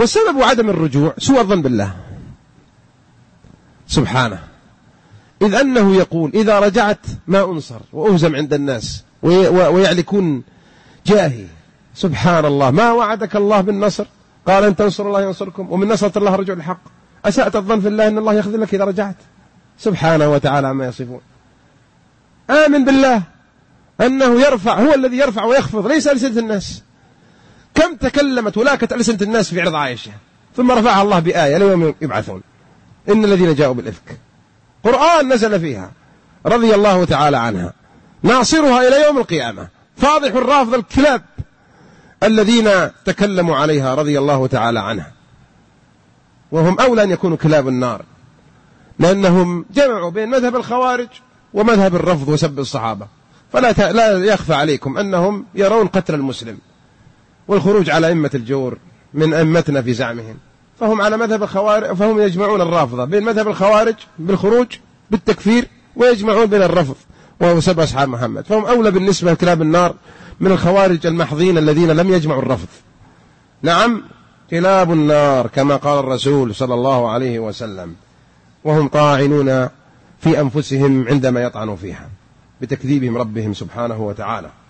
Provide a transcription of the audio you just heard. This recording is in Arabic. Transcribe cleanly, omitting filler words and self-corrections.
وسبب عدم الرجوع سوء الظن بالله سبحانه، إذ أنه يقول إذا رجعت ما أنصر وأهزم عند الناس ويعلكون جاهي. سبحان الله، ما وعدك الله بالنصر؟ قال إن تنصروا الله ينصركم ومن نصرة الله رجوع الحق. أسأت الظن في الله أن الله يخذلك إذا رجعت؟ سبحانه وتعالى عما يصفون. آمن بالله أنه يرفع، هو الذي يرفع ويخفض، ليس ألسنة الناس. كم تكلمت ولاكت ألسنة الناس في عرض عائشة ثم رفعها الله بآية ليوم يبعثون، إن الذين جاءوا بالإفك، قرآن نزل فيها رضي الله تعالى عنها، ناصرها إلى يوم القيامة، فاضح الرافض الكلاب الذين تكلموا عليها رضي الله تعالى عنها، وهم أولى أن يكونوا كلاب النار، لأنهم جمعوا بين مذهب الخوارج ومذهب الرفض وسب الصحابة. لا يخفى عليكم أنهم يرون قتل المسلم والخروج على أئمة الجور من أئمتنا في زعمهم، فهم على مذهب الخوارج، فهم يجمعون الرافضة بين مذهب الخوارج بالخروج بالتكفير، ويجمعون بين الرفض وهو سب أصحاب محمد، فهم أولى بالنسبة لكلاب النار من الخوارج المحضين الذين لم يجمعوا الرفض. نعم، كلاب النار كما قال الرسول صلى الله عليه وسلم، وهم طاعنون في أنفسهم عندما يطعنوا فيها بتكذيبهم ربهم سبحانه وتعالى.